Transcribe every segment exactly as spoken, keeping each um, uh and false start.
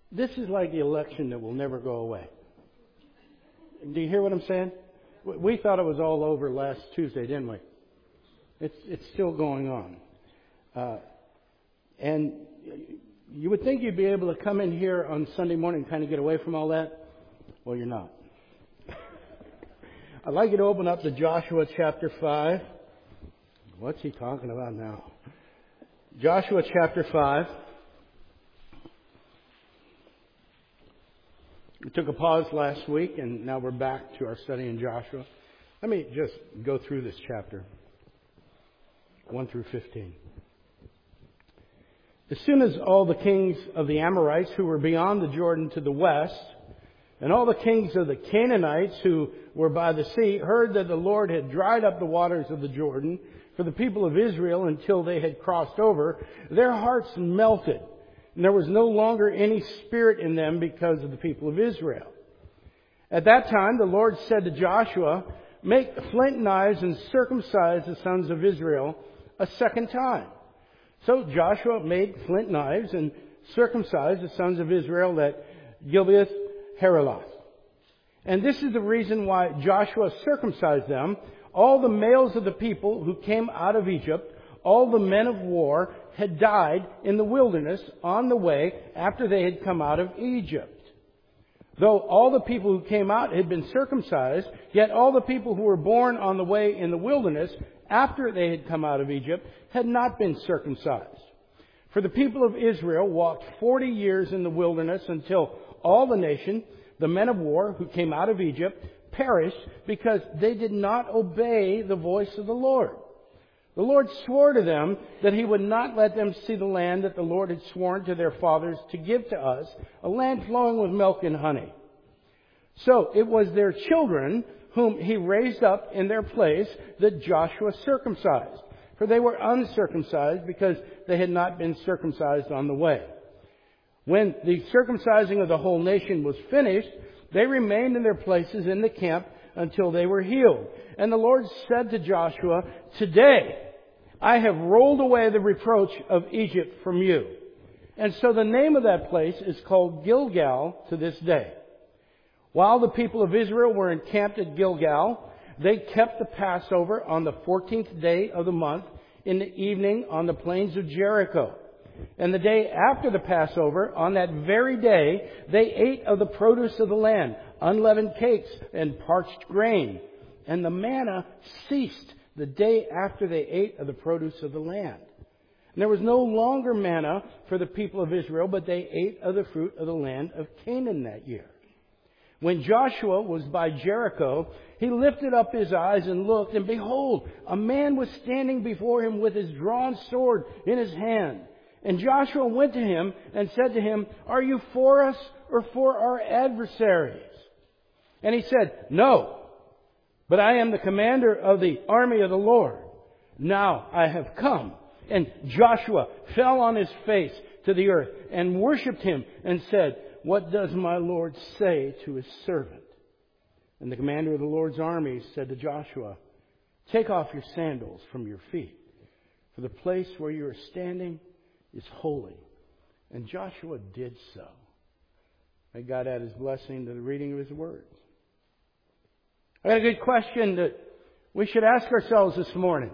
This is like the election that will never go away. Do you hear what I'm saying? We thought it was all over last Tuesday, didn't we? It's it's still going on. Uh, and you would think you'd be able to come in here on Sunday morning and kind of get away from all that. Well, you're not. I'd like you to open up to Joshua chapter five. What's he talking about now? Joshua chapter five. We took a pause last week, and now we're back to our study in Joshua. Let me just go through this chapter, one through fifteen. As soon as all the kings of the Amorites who were beyond the Jordan to the west, and all the kings of the Canaanites who were by the sea, heard that the Lord had dried up the waters of the Jordan for the people of Israel until they had crossed over, their hearts melted. And there was no longer any spirit in them because of the people of Israel. At that time, the Lord said to Joshua, "Make flint knives and circumcise the sons of Israel a second time." So Joshua made flint knives and circumcised the sons of Israel at Gibeath Haaraloth. And this is the reason why Joshua circumcised them: all the males of the people who came out of Egypt, all the men of war, had died in the wilderness on the way after they had come out of Egypt. Though all the people who came out had been circumcised, yet all the people who were born on the way in the wilderness after they had come out of Egypt had not been circumcised. For the people of Israel walked forty years in the wilderness until all the nation, the men of war who came out of Egypt, perished because they did not obey the voice of the Lord. The Lord swore to them that He would not let them see the land that the Lord had sworn to their fathers to give to us, a land flowing with milk and honey. So it was their children whom He raised up in their place that Joshua circumcised, for they were uncircumcised because they had not been circumcised on the way. When the circumcising of the whole nation was finished, they remained in their places in the camp until they were healed. And the Lord said to Joshua, "Today I have rolled away the reproach of Egypt from you." And so the name of that place is called Gilgal to this day. While the people of Israel were encamped at Gilgal, they kept the Passover on the fourteenth day of the month in the evening on the plains of Jericho. And the day after the Passover, on that very day, they ate of the produce of the land, unleavened cakes and parched grain. And the manna ceased the day after they ate of the produce of the land. And there was no longer manna for the people of Israel, but they ate of the fruit of the land of Canaan that year. When Joshua was by Jericho, he lifted up his eyes and looked, and behold, a man was standing before him with his drawn sword in his hand. And Joshua went to him and said to him, "Are you for us or for our adversaries?" And he said, "No, but I am the commander of the army of the Lord. Now I have come." And Joshua fell on his face to the earth and worshipped him and said, "What does my Lord say to his servant?" And the commander of the Lord's army said to Joshua, "Take off your sandals from your feet, for the place where you are standing is holy." And Joshua did so. May God add His blessing to the reading of His words. I got a good question that we should ask ourselves this morning.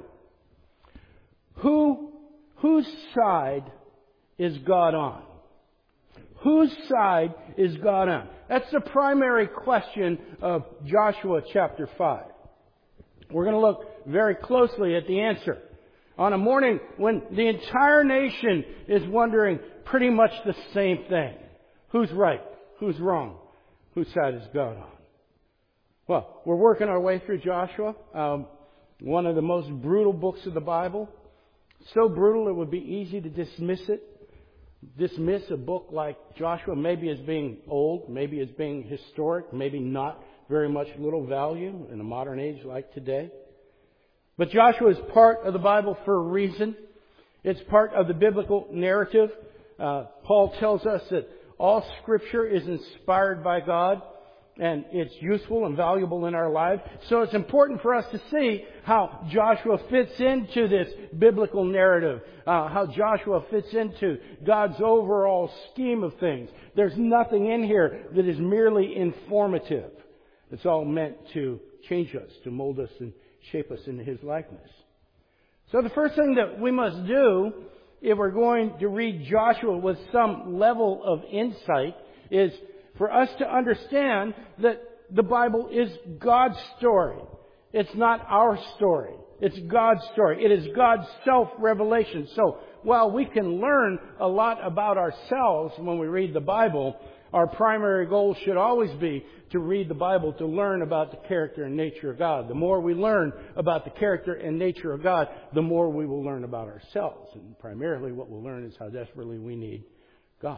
Who, whose side is God on? Whose side is God on? That's the primary question of Joshua chapter five. We're going to look very closely at the answer. On a morning when the entire nation is wondering pretty much the same thing. Who's right? Who's wrong? Whose side is God on? Well, we're working our way through Joshua, um, one of the most brutal books of the Bible. So brutal it would be easy to dismiss it. Dismiss a book like Joshua maybe as being old, maybe as being historic, maybe not very much little value in a modern age like today. But Joshua is part of the Bible for a reason. It's part of the biblical narrative. Uh, Paul tells us that all Scripture is inspired by God. and it's useful and valuable in our lives. So it's important for us to see how Joshua fits into this biblical narrative, uh, how Joshua fits into God's overall scheme of things. There's nothing in here that is merely informative. It's all meant to change us, to mold us and shape us into His likeness. So the first thing that we must do if we're going to read Joshua with some level of insight is for us to understand that the Bible is God's story. It's not our story. It's God's story. It is God's self-revelation. So while we can learn a lot about ourselves when we read the Bible, our primary goal should always be to read the Bible to learn about the character and nature of God. The more we learn about the character and nature of God, the more we will learn about ourselves. And primarily what we'll learn is how desperately we need God.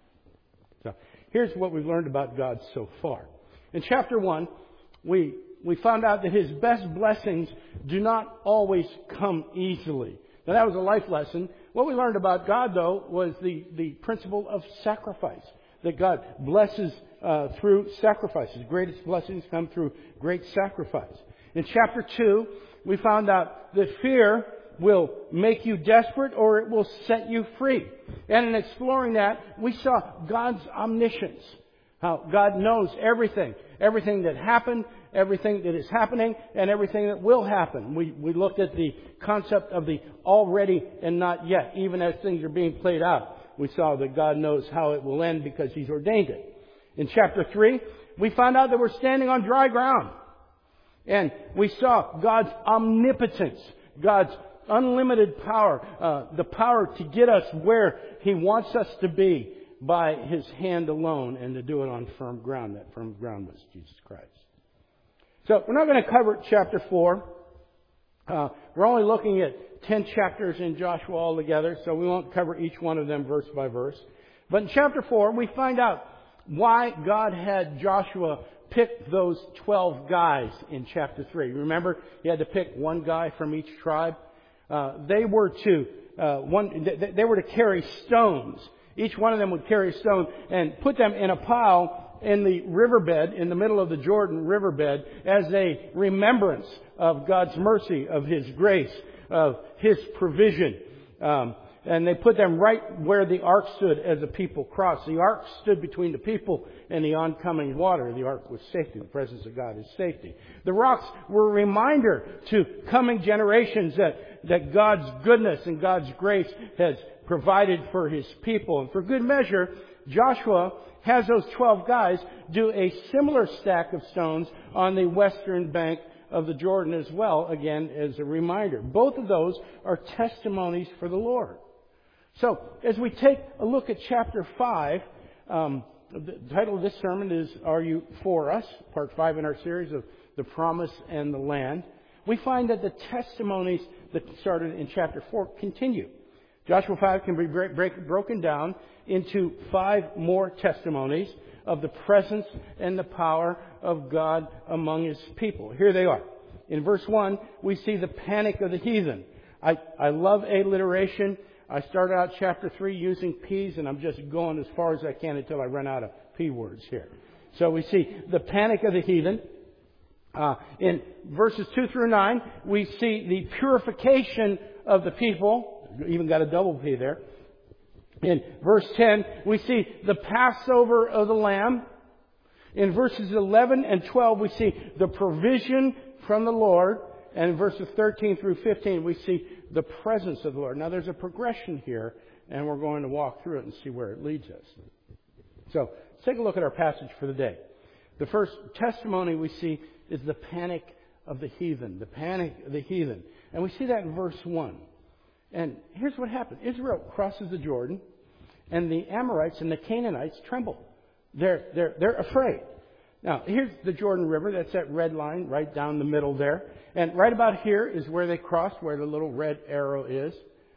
So here's what we've learned about God so far. In chapter one, we we found out that His best blessings do not always come easily. Now that was a life lesson. What we learned about God, though, was the, the principle of sacrifice. That God blesses uh, through sacrifices. Greatest blessings come through great sacrifice. In chapter two, we found out that fear will make you desperate or it will set you free. And in exploring that, we saw God's omniscience. How God knows everything. Everything that happened, everything that is happening, and everything that will happen. We, we looked at the concept of the already and not yet, even as things are being played out. We saw that God knows how it will end because He's ordained it. In chapter three, we found out that we're standing on dry ground. And we saw God's omnipotence, God's unlimited power, uh, the power to get us where He wants us to be by His hand alone and to do it on firm ground. That firm ground was Jesus Christ. So we're not going to cover chapter four. Uh, we're only looking at ten chapters in Joshua altogether, so we won't cover each one of them verse by verse. But in chapter four, we find out why God had Joshua pick those twelve guys in chapter three. Remember, He had to pick one guy from each tribe. Uh, they were to uh, one. They, they were to carry stones. Each one of them would carry a stone and put them in a pile in the riverbed, in the middle of the Jordan riverbed, as a remembrance of God's mercy, of His grace, of His provision. Um, and they put them right where the ark stood as the people crossed. The ark stood between the people and the oncoming water. The ark was safety. The presence of God is safety. The rocks were a reminder to coming generations that, that God's goodness and God's grace has provided for His people. And for good measure, Joshua has those twelve guys do a similar stack of stones on the western bank of the Jordan as well, again, as a reminder. Both of those are testimonies for the Lord. So, as we take a look at chapter five, um, the title of this sermon is Are You For Us? Part five in our series of The Promise and the Land. We find that the testimonies that started in chapter four continue. Joshua five can be break, break, broken down into five more testimonies of the presence and the power of God among His people. Here they are. In verse one, we see the panic of the heathen. I, I love alliteration. I started out chapter three using P's, and I'm just going as far as I can until I run out of P words here. So we see the panic of the heathen. Uh, in verses two through nine, we see the purification of the people. Even got a double P there. In verse ten, we see the Passover of the Lamb. In verses eleven and twelve, we see the provision from the Lord. And in verses thirteen through fifteen, we see the presence of the Lord. Now, there's a progression here, and we're going to walk through it and see where it leads us. So, let's take a look at our passage for the day. The first testimony we see is the panic of the heathen. The panic of the heathen. And we see that in verse one. And here's what happened. Israel crosses the Jordan, and the Amorites and the Canaanites tremble. They're, they're, they're afraid. Now, here's the Jordan River. That's that red line right down the middle there. And right about here is where they crossed, where the little red arrow is.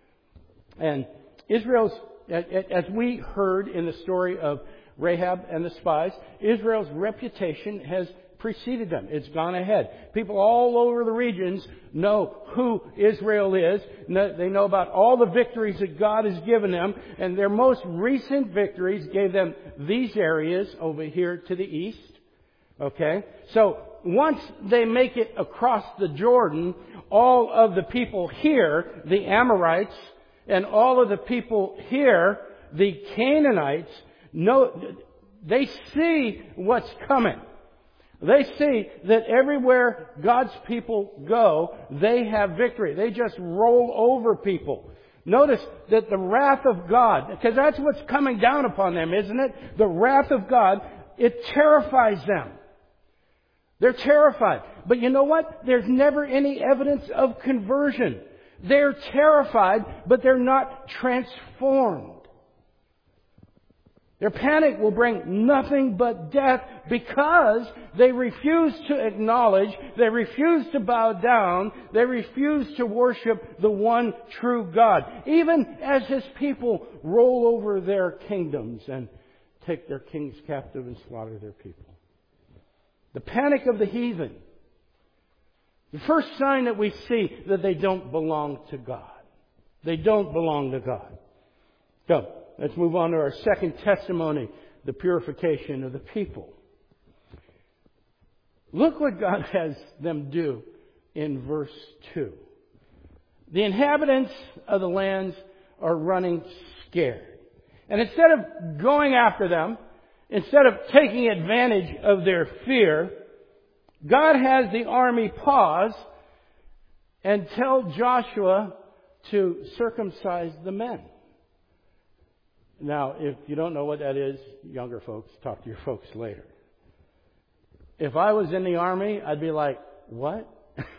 And Israel's, as we heard in the story of Rahab and the spies, Israel's reputation has preceded them. It's gone ahead. People all over the regions know who Israel is. They know about all the victories that God has given them. And their most recent victories gave them these areas over here to the east. Okay? So once they make it across the Jordan, all of the people here, the Amorites, and all of the people here, the Canaanites, know, they see what's coming. They see that everywhere God's people go, they have victory. They just roll over people. Notice that the wrath of God, because that's what's coming down upon them, isn't it? The wrath of God, it terrifies them. They're terrified. But you know what? There's never any evidence of conversion. They're terrified, but they're not transformed. Their panic will bring nothing but death because they refuse to acknowledge, they refuse to bow down, they refuse to worship the one true God. Even as His people roll over their kingdoms and take their kings captive and slaughter their people. The panic of the heathen. The first sign that we see that they don't belong to God. They don't belong to God. So, let's move on to our second testimony, the purification of the people. Look what God has them do in verse two. The inhabitants of the lands are running scared. And instead of going after them, instead of taking advantage of their fear, God has the army pause and tell Joshua to circumcise the men. Now, if you don't know what that is, younger folks, talk to your folks later. If I was in the army, I'd be like, what?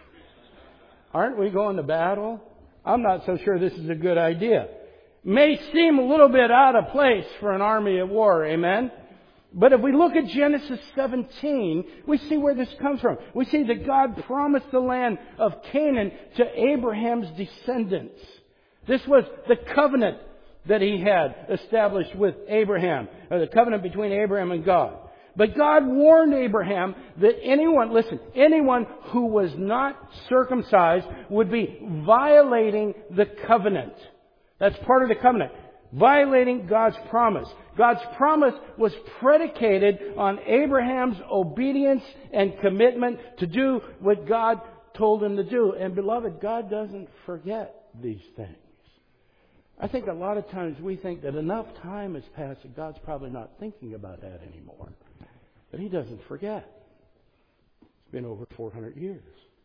Aren't we going to battle? I'm not so sure this is a good idea. May seem a little bit out of place for an army at war, amen? But if we look at Genesis seventeen, we see where this comes from. We see that God promised the land of Canaan to Abraham's descendants. This was the covenant that He had established with Abraham, or the covenant between Abraham and God. But God warned Abraham that anyone, listen, anyone who was not circumcised would be violating the covenant. That's part of the covenant. Violating God's promise. God's promise was predicated on Abraham's obedience and commitment to do what God told him to do. And beloved, God doesn't forget these things. I think a lot of times we think that enough time has passed that God's probably not thinking about that anymore. But He doesn't forget. It's been over four hundred years.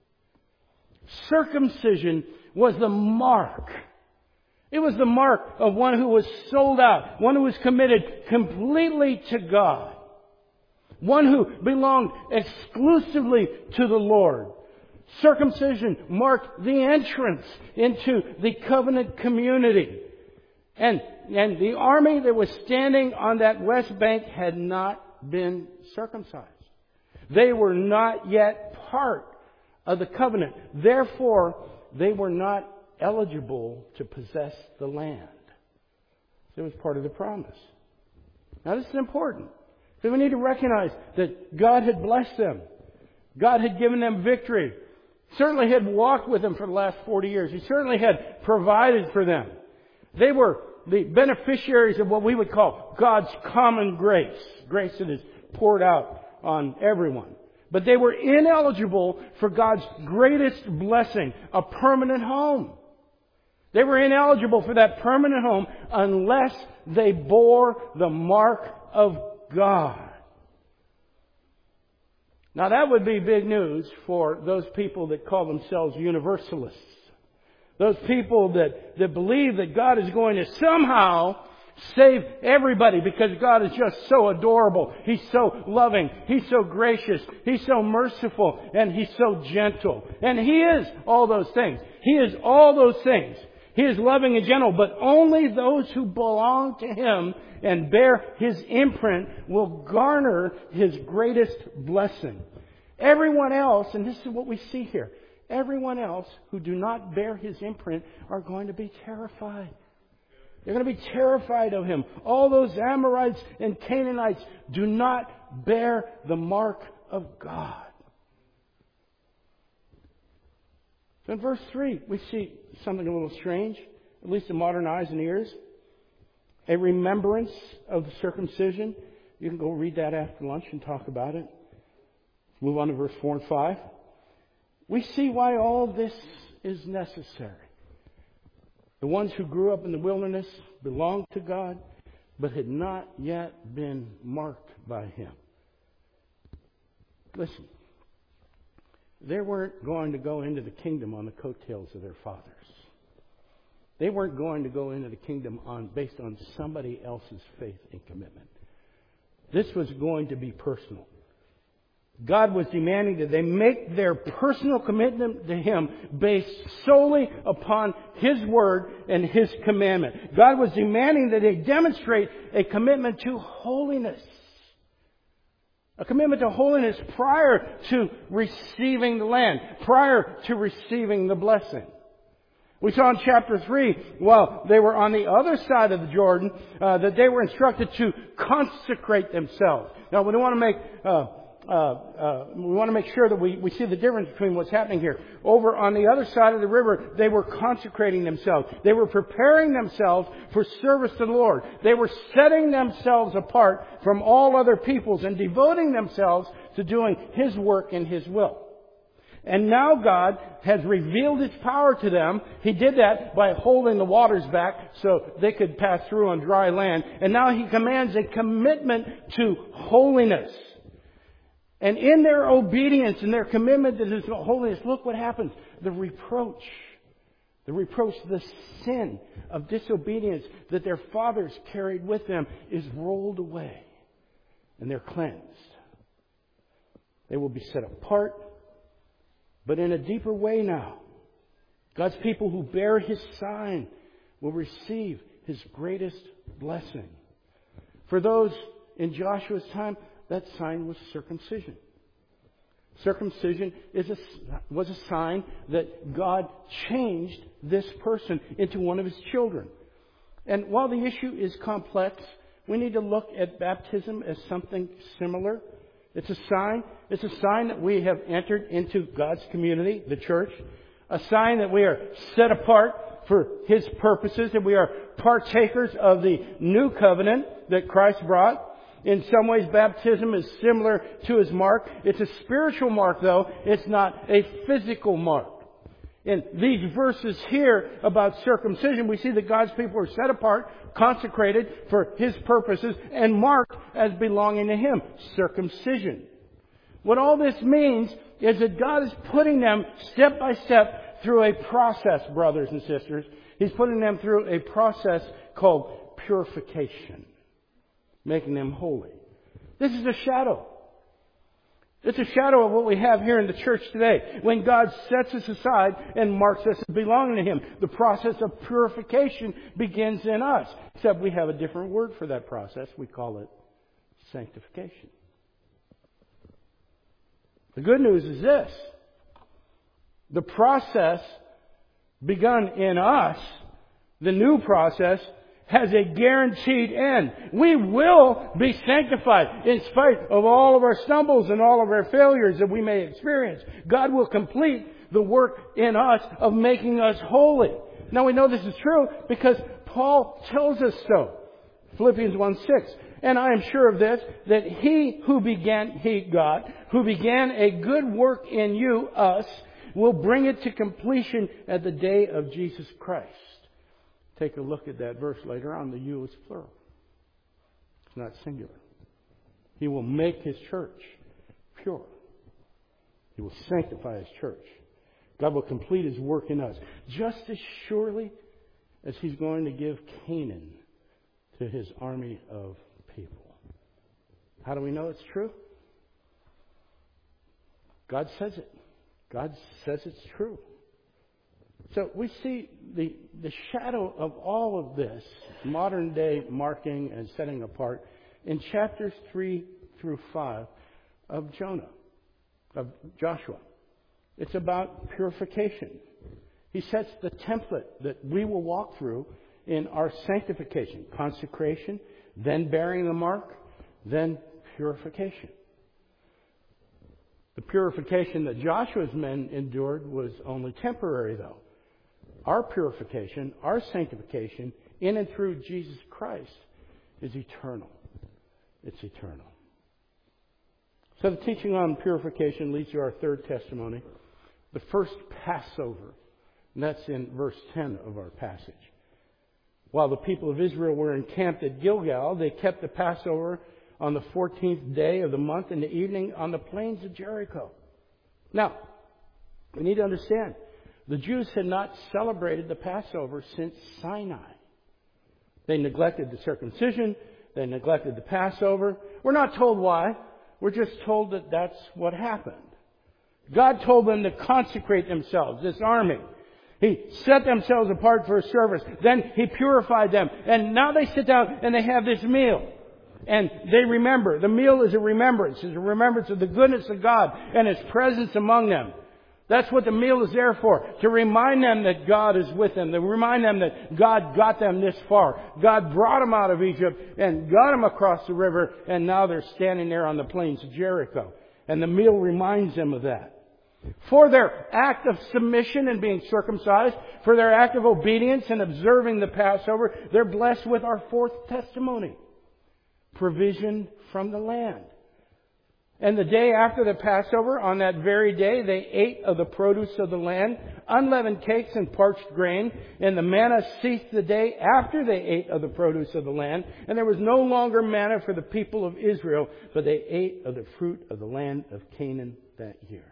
Circumcision was the mark. It was the mark of one who was sold out, one who was committed completely to God, one who belonged exclusively to the Lord. Circumcision marked the entrance into the covenant community. And, and the army that was standing on that west bank had not been circumcised. They were not yet part of the covenant. Therefore, they were not eligible to possess the land. It was part of the promise. Now this is important. So we need to recognize that God had blessed them. God had given them victory. Certainly had walked with them for the last forty years. He certainly had provided for them. They were the beneficiaries of what we would call God's common grace. Grace that is poured out on everyone. But they were ineligible for God's greatest blessing, a permanent home. They were ineligible for that permanent home unless they bore the mark of God. Now that would be big news for those people that call themselves universalists. Those people that, that believe that God is going to somehow save everybody because God is just so adorable. He's so loving. He's so gracious. He's so merciful. And He's so gentle. And He is all those things. He is all those things. He is loving and gentle, but only those who belong to Him and bear His imprint will garner His greatest blessing. Everyone else, and this is what we see here, everyone else who do not bear His imprint are going to be terrified. They're going to be terrified of Him. All those Amorites and Canaanites do not bear the mark of God. So in verse three, we see something a little strange, at least to modern eyes and ears. A remembrance of the circumcision. You can go read that after lunch and talk about it. Move on to verse four and five. We see why all this is necessary. The ones who grew up in the wilderness belonged to God, but had not yet been marked by Him. Listen, they weren't going to go into the kingdom on the coattails of their fathers. They weren't going to go into the kingdom on based on somebody else's faith and commitment. This was going to be personal. God was demanding that they make their personal commitment to Him based solely upon His Word and His commandment. God was demanding that they demonstrate a commitment to holiness. A commitment to holiness prior to receiving the land, prior to receiving the blessing. We saw in chapter three, while they were on the other side of the Jordan, uh, that they were instructed to consecrate themselves. Now, we don't want to make uh, uh, uh, we want to make sure that we, we see the difference between what's happening here. Over on the other side of the river, they were consecrating themselves. They were preparing themselves for service to the Lord. They were setting themselves apart from all other peoples and devoting themselves to doing His work and His will. And now God has revealed His power to them. He did that by holding the waters back so they could pass through on dry land. And now He commands a commitment to holiness. And in their obedience and their commitment to His holiness, look what happens. The reproach, the reproach, the sin of disobedience that their fathers carried with them is rolled away. And they're cleansed. They will be set apart. But in a deeper way now, God's people who bear His sign will receive His greatest blessing. For those in Joshua's time, that sign was circumcision. Circumcision is a, was a sign that God changed this person into one of His children. And while the issue is complex, we need to look at baptism as something similar. It's a sign. It's a sign that we have entered into God's community, the church. A sign that we are set apart for His purposes, that we are partakers of the new covenant that Christ brought. In some ways, baptism is similar to His mark. It's a spiritual mark, though. It's not a physical mark. In these verses here about circumcision, we see that God's people are set apart, consecrated for His purposes, and marked as belonging to Him. Circumcision. What all this means is that God is putting them step by step through a process, brothers and sisters. He's putting them through a process called purification, making them holy. This is a shadow. It's a shadow of what we have here in the church today. When God sets us aside and marks us as belonging to Him, the process of purification begins in us. Except we have a different word for that process. We call it sanctification. The good news is this. The process begun in us, the new process, has a guaranteed end. We will be sanctified in spite of all of our stumbles and all of our failures that we may experience. God will complete the work in us of making us holy. Now we know this is true because Paul tells us so. Philippians one six. And I am sure of this, that He who began, He, God, who began a good work in you, us, will bring it to completion at the day of Jesus Christ. Take a look at that verse later on. The you is plural. It's not singular. He will make His church pure. He will sanctify His church. God will complete His work in us. Just as surely as He's going to give Canaan to His army of people. How do we know it's true? God says it. God says it's true. So we see the, the shadow of all of this modern day marking and setting apart in chapters three through five of Jonah, of Joshua. It's about purification. He sets the template that we will walk through in our sanctification, consecration, then bearing the mark, then purification. The purification that Joshua's men endured was only temporary, though. Our purification, our sanctification, in and through Jesus Christ, is eternal. It's eternal. So the teaching on purification leads to our third testimony. The first Passover. And that's in verse ten of our passage. While the people of Israel were encamped at Gilgal, they kept the Passover on the fourteenth day of the month in the evening on the plains of Jericho. Now, we need to understand, the Jews had not celebrated the Passover since Sinai. They neglected the circumcision. They neglected the Passover. We're not told why. We're just told that that's what happened. God told them to consecrate themselves, this army. He set themselves apart for a service. Then He purified them. And now they sit down and they have this meal. And they remember. The meal is a remembrance. It's a remembrance of the goodness of God and His presence among them. That's what the meal is there for. To remind them that God is with them. To remind them that God got them this far. God brought them out of Egypt and got them across the river. And now they're standing there on the plains of Jericho. And the meal reminds them of that. For their act of submission and being circumcised, for their act of obedience and observing the Passover, they're blessed with our fourth testimony. Provision from the land. And the day after the Passover, on that very day, they ate of the produce of the land, unleavened cakes and parched grain. And the manna ceased the day after they ate of the produce of the land. And there was no longer manna for the people of Israel, but they ate of the fruit of the land of Canaan that year.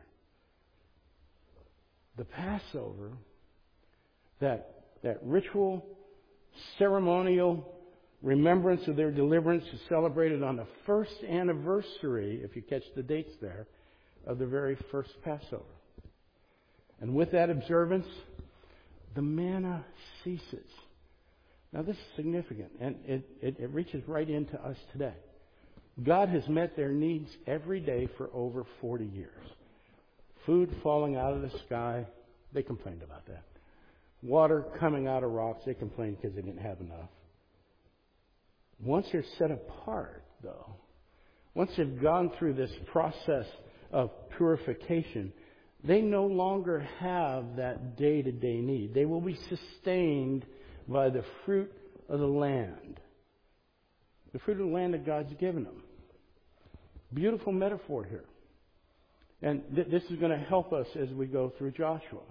The Passover, that, that ritual, ceremonial remembrance of their deliverance, is celebrated on the first anniversary, if you catch the dates there, of the very first Passover. And with that observance, the manna ceases. Now this is significant, and it, it, it reaches right into us today. God has met their needs every day for over forty years. Food falling out of the sky, they complained about that. Water coming out of rocks, they complained because they didn't have enough. Once they're set apart, though, once they've gone through this process of purification, they no longer have that day-to-day need. They will be sustained by the fruit of the land. The fruit of the land that God's given them. Beautiful metaphor here. And th- this is going to help us as we go through Joshua.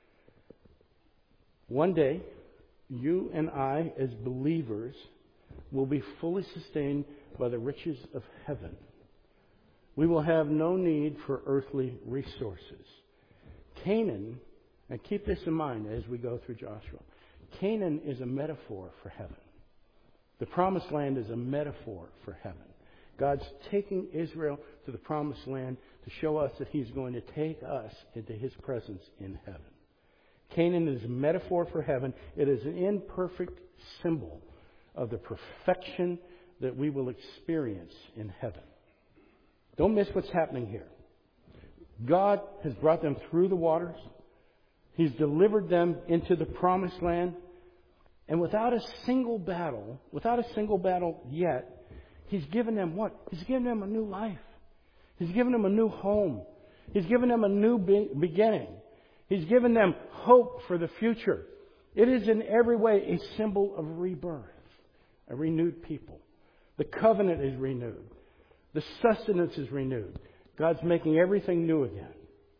One day, you and I, as believers, will be fully sustained by the riches of heaven. We will have no need for earthly resources. Canaan, and keep this in mind as we go through Joshua, Canaan is a metaphor for heaven. The promised land is a metaphor for heaven. God's taking Israel to the promised land to show us that He's going to take us into His presence in heaven. Canaan is a metaphor for heaven. It is an imperfect symbol of the perfection that we will experience in heaven. Don't miss what's happening here. God has brought them through the waters. He's delivered them into the promised land. And without a single battle, without a single battle yet, He's given them what? He's given them a new life. He's given them a new home. He's given them a new be- beginning. He's given them hope for the future. It is in every way a symbol of rebirth, a renewed people. The covenant is renewed. The sustenance is renewed. God's making everything new again.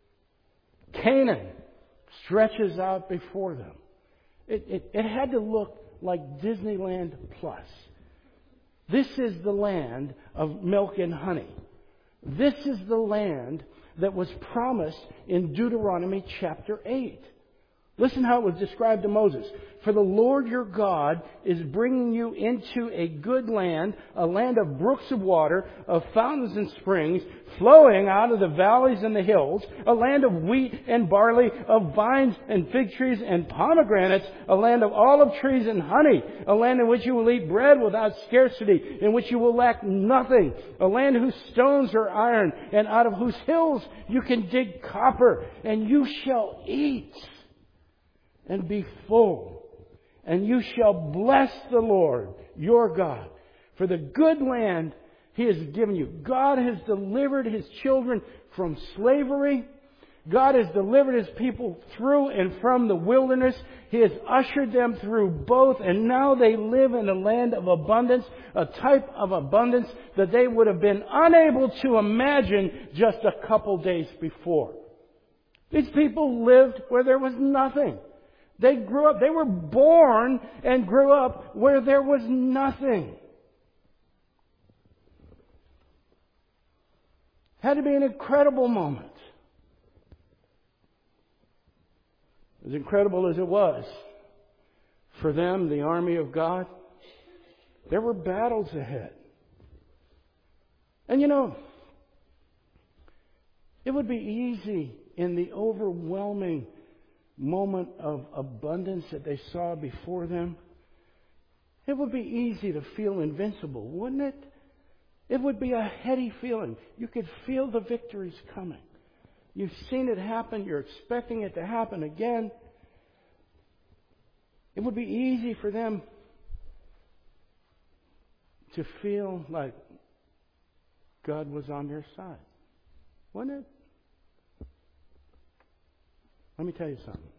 Canaan stretches out before them. It, it, it had to look like Disneyland Plus. This is the land of milk and honey. This is the land that was promised in Deuteronomy chapter eight. Listen how it was described to Moses. For the Lord your God is bringing you into a good land, a land of brooks of water, of fountains and springs, flowing out of the valleys and the hills, a land of wheat and barley, of vines and fig trees and pomegranates, a land of olive trees and honey, a land in which you will eat bread without scarcity, in which you will lack nothing, a land whose stones are iron, and out of whose hills you can dig copper, and you shall eat and be full, and you shall bless the Lord your God for the good land He has given you. God has delivered His children from slavery. God has delivered His people through and from the wilderness. He has ushered them through both, and now they live in a land of abundance, a type of abundance that they would have been unable to imagine just a couple days before. These people lived where there was nothing. They grew up, they were born and grew up where there was nothing. Had to be an incredible moment. As incredible as it was for them, the army of God, there were battles ahead. And you know, it would be easy in the overwhelming moment of abundance that they saw before them. It would be easy to feel invincible, wouldn't it? It would be a heady feeling. You could feel the victories coming. You've seen it happen. You're expecting it to happen again. It would be easy for them to feel like God was on their side, wouldn't it? Let me tell you something.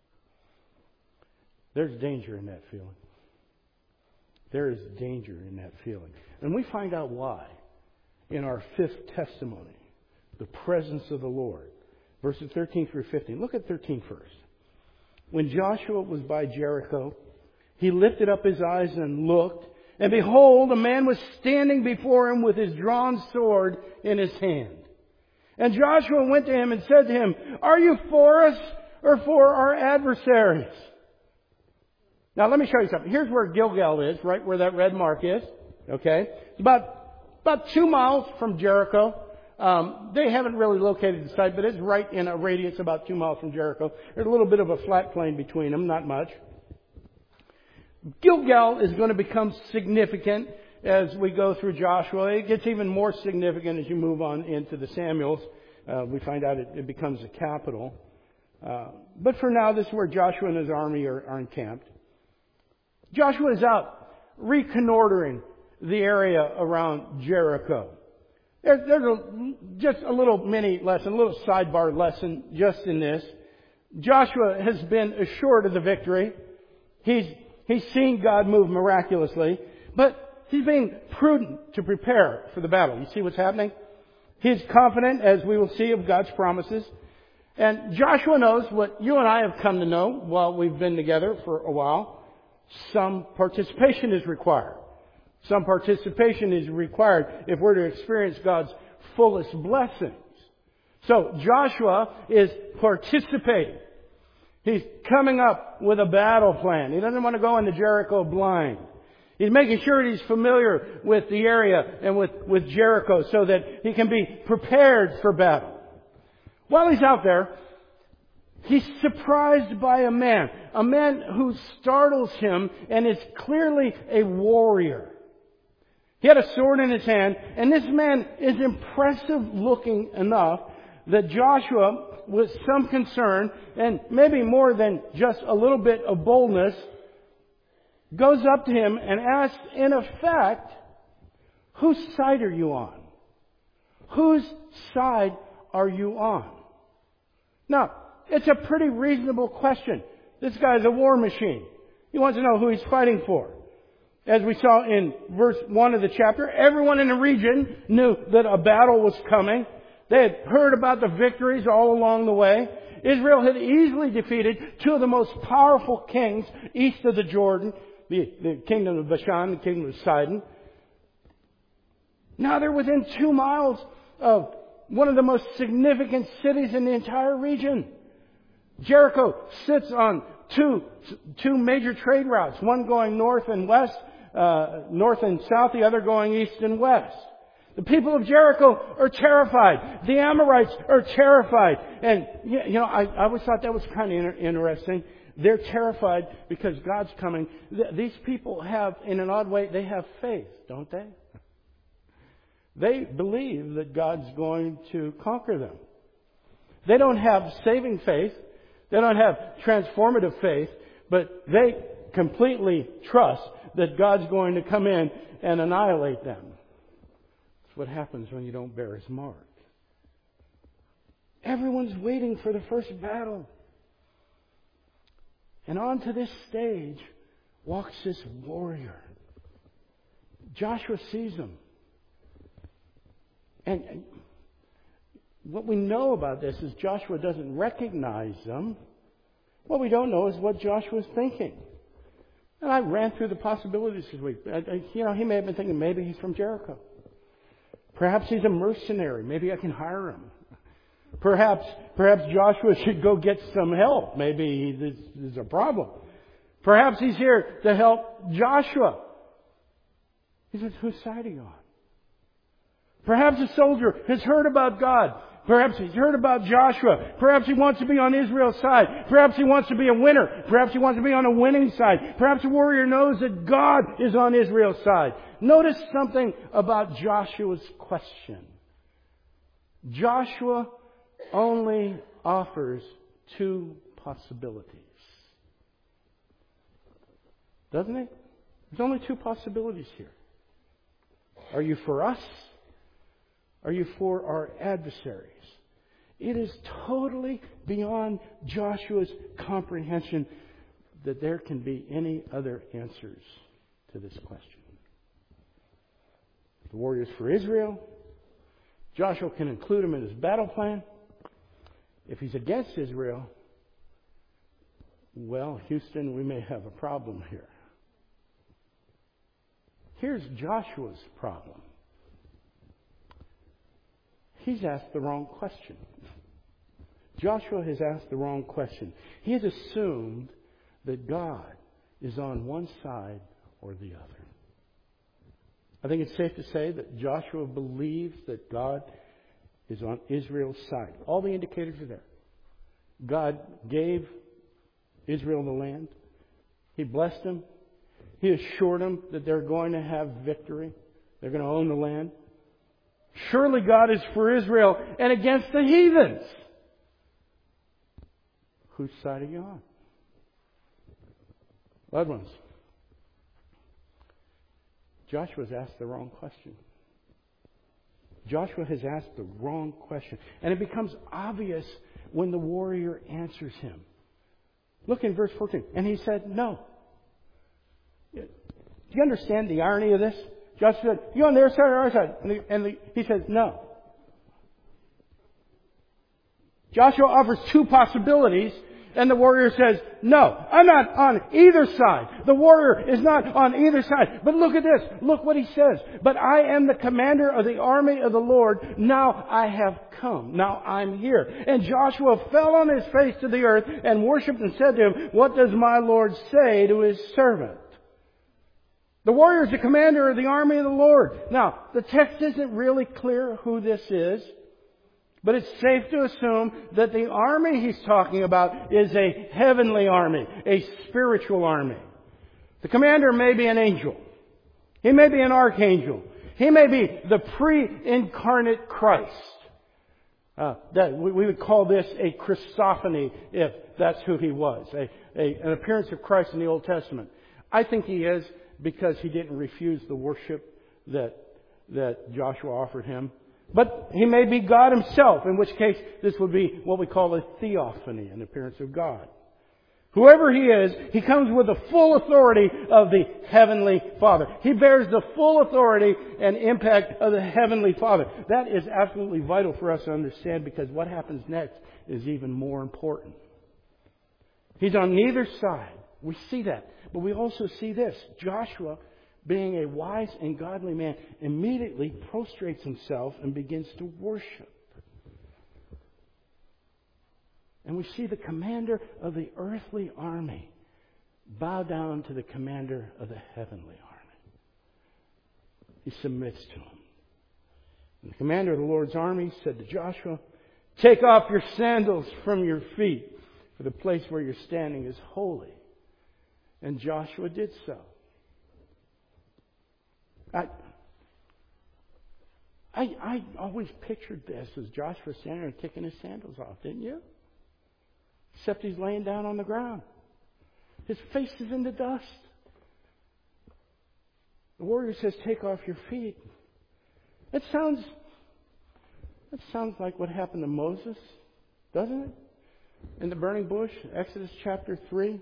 There's danger in that feeling. There is danger in that feeling. And we find out why in our fifth testimony, the presence of the Lord. Verses thirteen through fifteen. Look at thirteen first. When Joshua was by Jericho, he lifted up his eyes and looked, and behold, a man was standing before him with his drawn sword in his hand. And Joshua went to him and said to him, "Are you for us or for our adversaries?" Now let me show you something. Here's where Gilgal is, right where that red mark is. Okay? It's about, about two miles from Jericho. Um, they haven't really located the site, but it's right in a radius about two miles from Jericho. There's a little bit of a flat plain between them, not much. Gilgal is going to become significant as we go through Joshua. It gets even more significant as you move on into the Samuels. Uh, we find out it, it becomes a capital. Uh, but for now, this is where Joshua and his army are, are encamped. Joshua is out reconnoitering the area around Jericho. There's, there's a, just a little mini lesson, a little sidebar lesson just in this. Joshua has been assured of the victory. He's, he's seen God move miraculously, but he's being prudent to prepare for the battle. You see what's happening? He's confident, as we will see, of God's promises. And Joshua knows what you and I have come to know while we've been together for a while. Some participation is required. Some participation is required if we're to experience God's fullest blessings. So Joshua is participating. He's coming up with a battle plan. He doesn't want to go into Jericho blind. He's making sure he's familiar with the area and with, with Jericho so that he can be prepared for battle. While he's out there, he's surprised by a man. A man who startles him and is clearly a warrior. He had a sword in his hand, and this man is impressive looking enough that Joshua, with some concern, and maybe more than just a little bit of boldness, goes up to him and asks, in effect, whose side are you on? Whose side are you on? Now, it's a pretty reasonable question. This guy's a war machine. He wants to know who he's fighting for. As we saw in verse one of the chapter, everyone in the region knew that a battle was coming. They had heard about the victories all along the way. Israel had easily defeated two of the most powerful kings east of the Jordan, the, the kingdom of Bashan, the kingdom of Sidon. Now they're within two miles of one of the most significant cities in the entire region. Jericho sits on two, two major trade routes, one going north and west, uh, north and south, the other going east and west. The people of Jericho are terrified. The Amorites are terrified. And, you know, I, I always thought that was kind of inter- interesting. They're terrified because God's coming. Th- these people have, in an odd way, they have faith, don't they? They believe that God's going to conquer them. They don't have saving faith. They don't have transformative faith, but they completely trust that God's going to come in and annihilate them. That's what happens when you don't bear His mark. Everyone's waiting for the first battle. And onto this stage walks this warrior. Joshua sees him. And, and what we know about this is Joshua doesn't recognize them. What we don't know is what Joshua's thinking. And I ran through the possibilities this week. I, I, you know, he may have been thinking maybe he's from Jericho. Perhaps he's a mercenary. Maybe I can hire him. Perhaps, perhaps Joshua should go get some help. Maybe this is a problem. Perhaps he's here to help Joshua. He says, whose side are you on? Perhaps a soldier has heard about God. Perhaps he's heard about Joshua. Perhaps he wants to be on Israel's side. Perhaps he wants to be a winner. Perhaps he wants to be on a winning side. Perhaps a warrior knows that God is on Israel's side. Notice something about Joshua's question. Joshua only offers two possibilities. Doesn't it? There's only two possibilities here. Are you for us? Are you for our adversaries? It is totally beyond Joshua's comprehension that there can be any other answers to this question. The warriors for Israel, Joshua can include him in his battle plan. If he's against Israel, well, Houston, we may have a problem here. Here's Joshua's problem. He's asked the wrong question. Joshua has asked the wrong question. He has assumed that God is on one side or the other. I think it's safe to say that Joshua believes that God is on Israel's side. All the indicators are there. God gave Israel the land. He blessed them. He assured them that they're going to have victory. They're going to own the land. Surely God is for Israel and against the heathens. Whose side are you on? Loved ones, Joshua's asked the wrong question. Joshua has asked the wrong question. And it becomes obvious when the warrior answers him. Look in verse fourteen. And he said, no. Do you understand the irony of this? Joshua said, you on their side or our side? And, the, and the, he says, no. Joshua offers two possibilities, and the warrior says, no, I'm not on either side. The warrior is not on either side. But look at this. Look what he says. But I am the commander of the army of the Lord. Now I have come. Now I'm here. And Joshua fell on his face to the earth and worshipped and said to him, what does my Lord say to his servant? The warrior is the commander of the army of the Lord. Now, the text isn't really clear who this is, but it's safe to assume that the army he's talking about is a heavenly army, a spiritual army. The commander may be an angel. He may be an archangel. He may be the pre-incarnate Christ. Uh, that we, we would call this a Christophany if that's who he was, a, a, an appearance of Christ in the Old Testament. I think he is, because he didn't refuse the worship that that Joshua offered him. But he may be God himself, in which case this would be what we call a theophany, an appearance of God. Whoever he is, he comes with the full authority of the Heavenly Father. He bears the full authority and impact of the Heavenly Father. That is absolutely vital for us to understand, because what happens next is even more important. He's on neither side. We see that. But we also see this. Joshua, being a wise and godly man, immediately prostrates himself and begins to worship. And we see the commander of the earthly army bow down to the commander of the heavenly army. He submits to him. And the commander of the Lord's army said to Joshua, take off your sandals from your feet, for the place where you're standing is holy. And Joshua did so. I, I, I always pictured this as Joshua standing there kicking his sandals off, didn't you? Except he's laying down on the ground. His face is in the dust. The warrior says, take off your feet. That sounds, that sounds like what happened to Moses Doesn't it? In the burning bush, Exodus chapter three.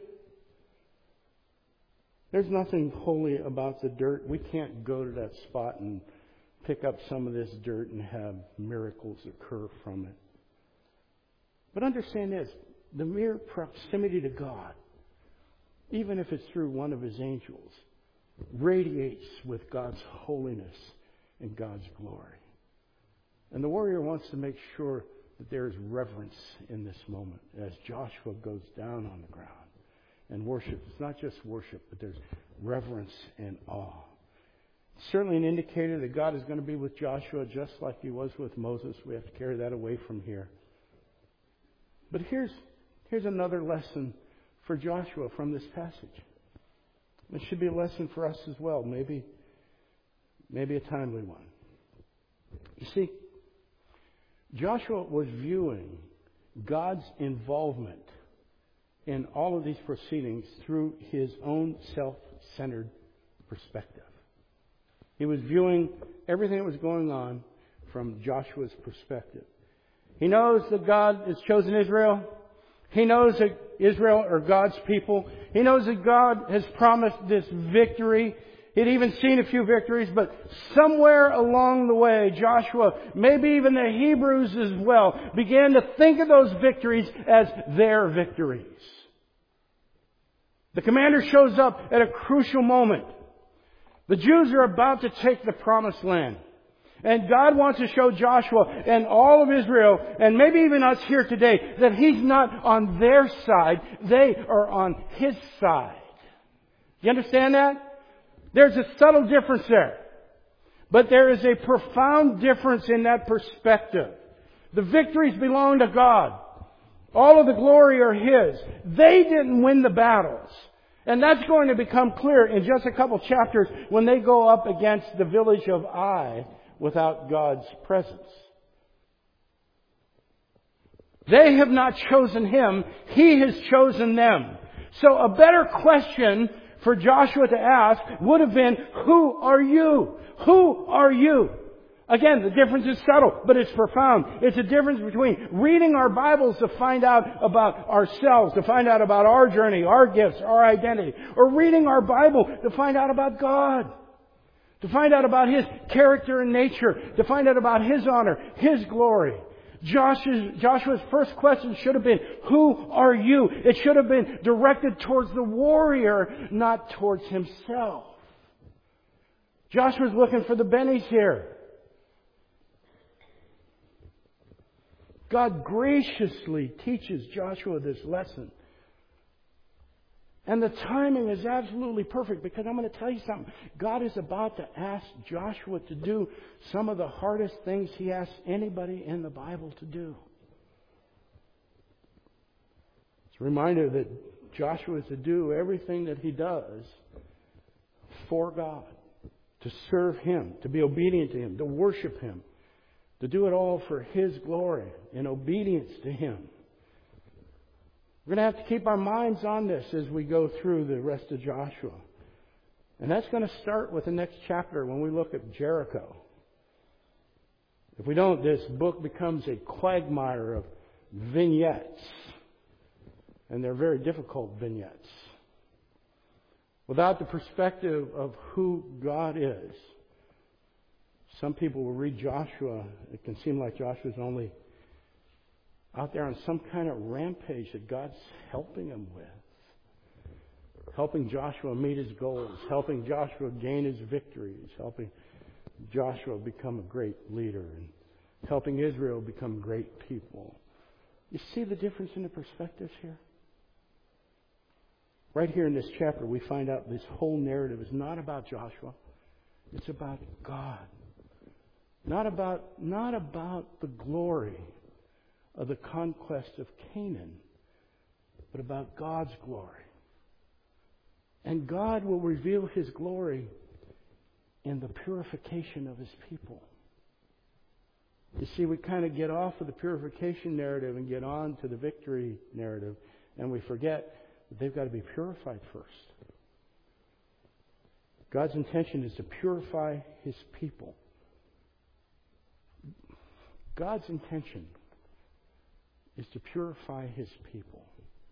There's nothing holy about the dirt. We can't go to that spot and pick up some of this dirt and have miracles occur from it. But understand this, the mere proximity to God, even if it's through one of His angels, radiates with God's holiness and God's glory. And the warrior wants to make sure that there is reverence in this moment as Joshua goes down on the ground and worships. It's not just worship, but there's reverence and awe. It's certainly an indicator that God is going to be with Joshua just like He was with Moses. We have to carry that away from here. But here's, here's another lesson for Joshua from this passage. It should be a lesson for us as well, maybe, maybe a timely one. You see, Joshua was viewing God's involvement in all of these proceedings through his own self-centered perspective. He was viewing everything that was going on from Joshua's perspective. He knows that God has chosen Israel. He knows that Israel are God's people. He knows that God has promised this victory. He'd even seen a few victories, but somewhere along the way, Joshua, maybe even the Hebrews as well, began to think of those victories as their victories. The commander shows up at a crucial moment. The Jews are about to take the promised land. And God wants to show Joshua and all of Israel, and maybe even us here today, that He's not on their side. They are on His side. You understand that? There's a subtle difference there. But there is a profound difference in that perspective. The victories belong to God. All of the glory are His. They didn't win the battles. And that's going to become clear in just a couple chapters when they go up against the village of Ai without God's presence. They have not chosen Him. He has chosen them. So a better question for Joshua to ask would have been, who are you? Who are you? Again, the difference is subtle, but it's profound. It's a difference between reading our Bibles to find out about ourselves, to find out about our journey, our gifts, our identity, or reading our Bible to find out about God, to find out about His character and nature, to find out about His honor, His glory. Joshua's, Joshua's first question should have been, who are you? It should have been directed towards the warrior, not towards himself. Joshua's looking for the bennies here. God graciously teaches Joshua this lesson. And the timing is absolutely perfect, because I'm going to tell you something. God is about to ask Joshua to do some of the hardest things He asks anybody in the Bible to do. It's a reminder that Joshua is to do everything that he does for God, to serve Him, to be obedient to Him, to worship Him, to do it all for His glory in obedience to Him. We're going to have to keep our minds on this as we go through the rest of Joshua. And that's going to start with the next chapter when we look at Jericho. If we don't, this book becomes a quagmire of vignettes. And they're very difficult vignettes. Without the perspective of who God is. Some people will read Joshua. It can seem like Joshua's only out there on some kind of rampage that God's helping him with. Helping Joshua meet his goals. Helping Joshua gain his victories. Helping Joshua become a great leader. And helping Israel become great people. You see the difference in the perspectives here? Right here in this chapter, we find out this whole narrative is not about Joshua. It's about God. Not about, not about the glory of the conquest of Canaan, but about God's glory. And God will reveal His glory in the purification of His people. You see, we kind of get off of the purification narrative and get on to the victory narrative, and we forget that they've got to be purified first. God's intention is to purify His people. God's intention is to purify His people.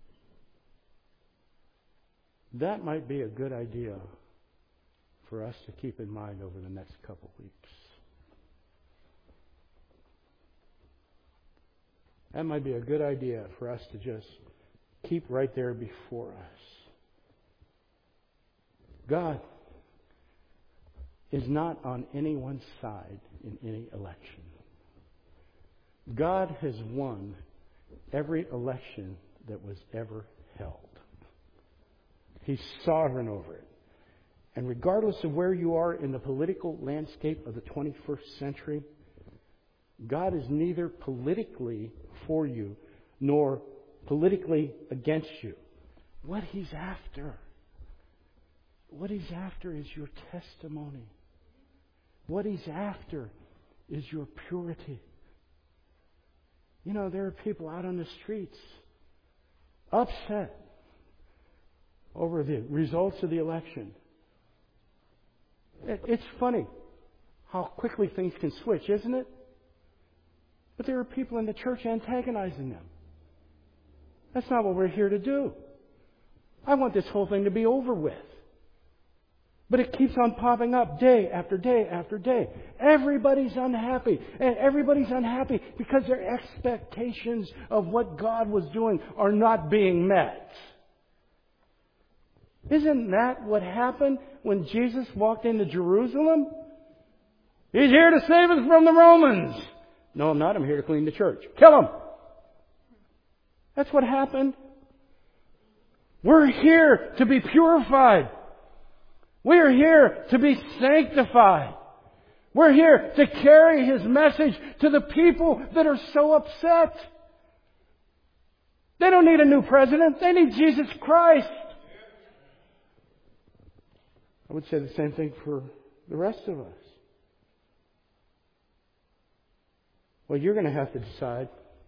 That might be a good idea for us to keep in mind over the next couple weeks. That might be a good idea for us to just keep right there before us. God is not on anyone's side in any election. God has won every election that was ever held. He's sovereign over it. And regardless of where you are in the political landscape of the twenty-first century, God is neither politically for you nor politically against you. What He's after, what He's after is your testimony. What He's after is your purity. You know, there are people out on the streets upset over the results of the election. It's funny how quickly things can switch, isn't it? But there are people in the church antagonizing them. That's not what we're here to do. I want this whole thing to be over with. But it keeps on popping up day after day after day. Everybody's unhappy. And everybody's unhappy because their expectations of what God was doing are not being met. Isn't that what happened when Jesus walked into Jerusalem? He's here to save us from the Romans. No, I'm not. I'm here to clean the church. Kill him. That's what happened. We're here to be purified. We're here to be sanctified. We're here to carry His message to the people that are so upset. They don't need a new president. They need Jesus Christ. I would say the same thing for the rest of us. Well, you're going to have to decide.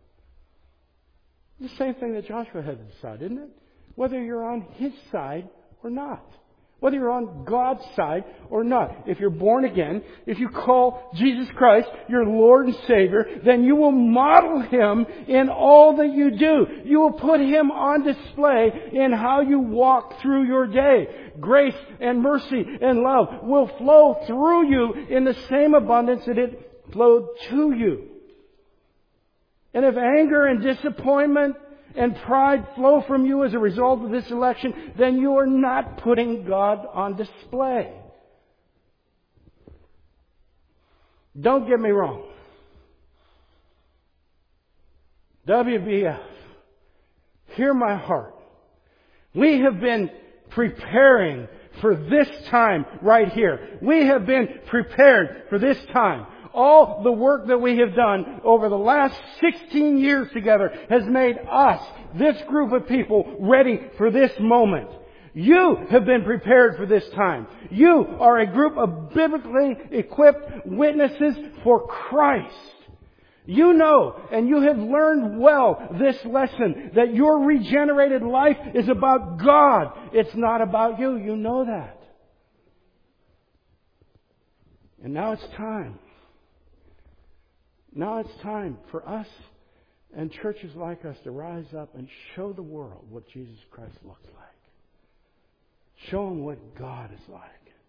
The same thing that Joshua had to decide, isn't it? Whether you're on his side or not. Whether you're on God's side or not. If you're born again, if you call Jesus Christ your Lord and Savior, then you will model Him in all that you do. You will put Him on display in how you walk through your day. Grace and mercy and love will flow through you in the same abundance that it flowed to you. And if anger and disappointment and pride flow from you as a result of this election, then you are not putting God on display. Don't get me wrong. W B F, hear my heart. We have been preparing for this time right here. We have been prepared for this time. All the work that we have done over the last sixteen years together has made us, this group of people, ready for this moment. You have been prepared for this time. You are a group of biblically equipped witnesses for Christ. You know, and you have learned well this lesson, that your regenerated life is about God. It's not about you. You know that. And now it's time. Now it's time for us and churches like us to rise up and show the world what Jesus Christ looks like. Show them what God is like.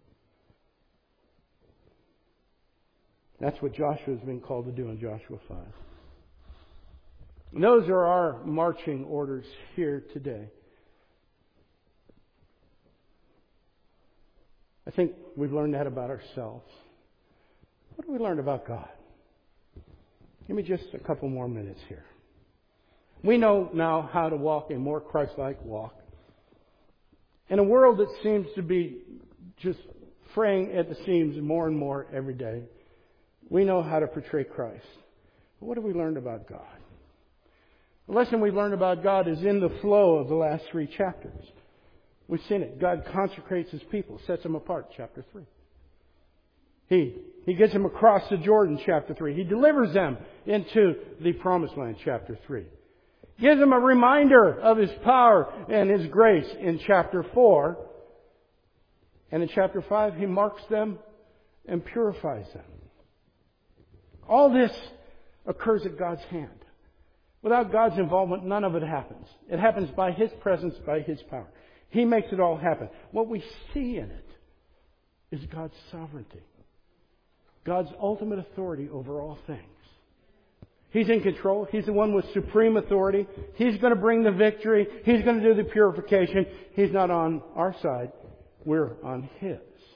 That's what Joshua has been called to do in Joshua five. And those are our marching orders here today. I think we've learned that about ourselves. What have we learned about God? Give me just a couple more minutes here. We know now how to walk a more Christ-like walk. In a world that seems to be just fraying at the seams more and more every day, we know how to portray Christ. But what have we learned about God? The lesson we've learned about God is in the flow of the last three chapters. We've seen it. God consecrates His people, sets them apart, chapter three. He, he gets them across the Jordan, chapter three. He delivers them into the promised land, chapter three. Gives them a reminder of His power and His grace in chapter four. And in chapter five, He marks them and purifies them. All this occurs at God's hand. Without God's involvement, none of it happens. It happens by His presence, by His power. He makes it all happen. What we see in it is God's sovereignty. God's ultimate authority over all things. He's in control. He's the one with supreme authority. He's going to bring the victory. He's going to do the purification. He's not on our side. We're on His.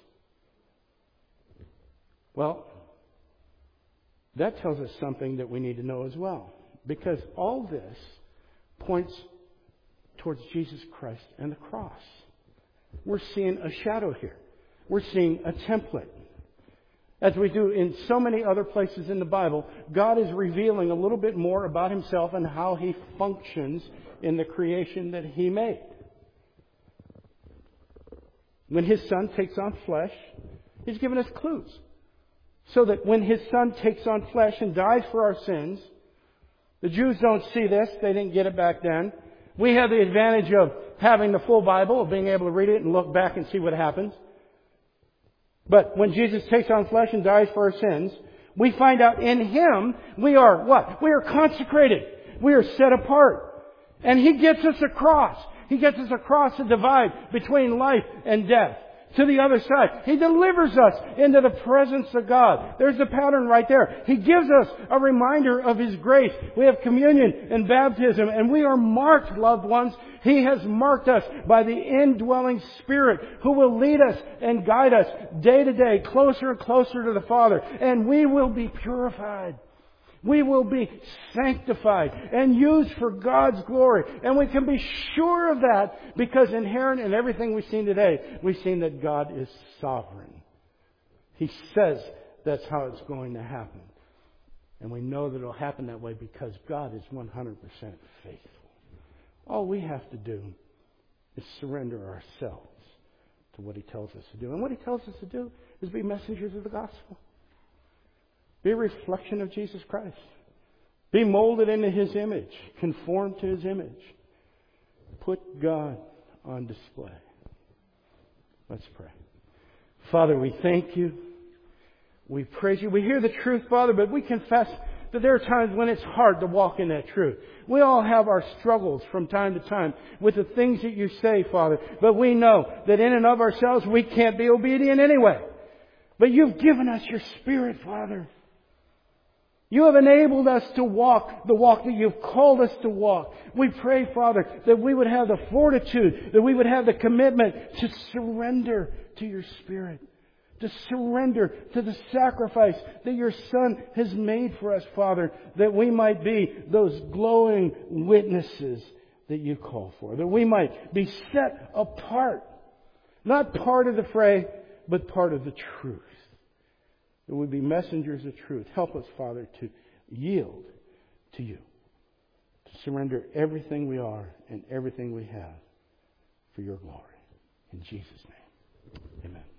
Well, that tells us something that we need to know as well. Because all this points towards Jesus Christ and the cross. We're seeing a shadow here. We're seeing a template. As we do in so many other places in the Bible, God is revealing a little bit more about Himself and how He functions in the creation that He made. When His Son takes on flesh, He's given us clues. So that when His Son takes on flesh and dies for our sins, the Jews don't see this. They didn't get it back then. We have the advantage of having the full Bible, of being able to read it and look back and see what happens. But when Jesus takes on flesh and dies for our sins, we find out in Him we are what? We are consecrated. We are set apart. And He gets us across. He gets us across the divide between life and death. To the other side. He delivers us into the presence of God. There's the pattern right there. He gives us a reminder of His grace. We have communion and baptism, and we are marked, loved ones. He has marked us by the indwelling Spirit who will lead us and guide us day to day, closer and closer to the Father. And we will be purified. We will be sanctified and used for God's glory. And we can be sure of that because inherent in everything we've seen today, we've seen that God is sovereign. He says that's how it's going to happen. And we know that it will happen that way because God is one hundred percent faithful. All we have to do is surrender ourselves to what He tells us to do. And what He tells us to do is be messengers of the gospel. Be a reflection of Jesus Christ. Be molded into His image. Conform to His image. Put God on display. Let's pray. Father, we thank You. We praise You. We hear the truth, Father, but we confess that there are times when it's hard to walk in that truth. We all have our struggles from time to time with the things that You say, Father. But we know that in and of ourselves we can't be obedient anyway. But You've given us Your Spirit, Father. You have enabled us to walk the walk that You've called us to walk. We pray, Father, that we would have the fortitude, that we would have the commitment to surrender to Your Spirit, to surrender to the sacrifice that Your Son has made for us, Father, that we might be those glowing witnesses that You call for, that we might be set apart, not part of the fray, but part of the truth. That we be messengers of truth. Help us, Father, to yield to You. To surrender everything we are and everything we have for Your glory. In Jesus' name, amen.